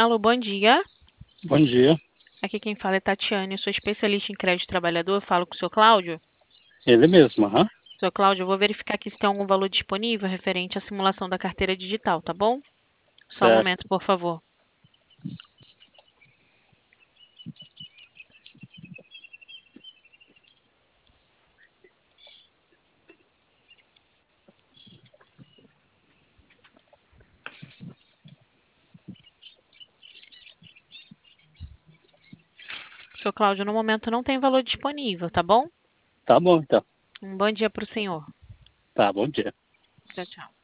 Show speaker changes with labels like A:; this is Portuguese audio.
A: Alô, bom dia.
B: Bom dia,
A: Aqui quem fala é Tatiane, eu sou especialista em crédito trabalhador. Eu falo com o seu Cláudio.
B: ele mesmo, aham.
A: Seu Cláudio, eu vou verificar aqui se tem algum valor disponível referente à simulação da carteira digital, tá bom? Só um
B: Certo.
A: momento, por favor. Seu Cláudio, no momento não tem valor disponível, tá bom?
B: Tá bom, então.
A: Um bom dia para o senhor.
B: Tá, bom dia.
A: Tchau, tchau.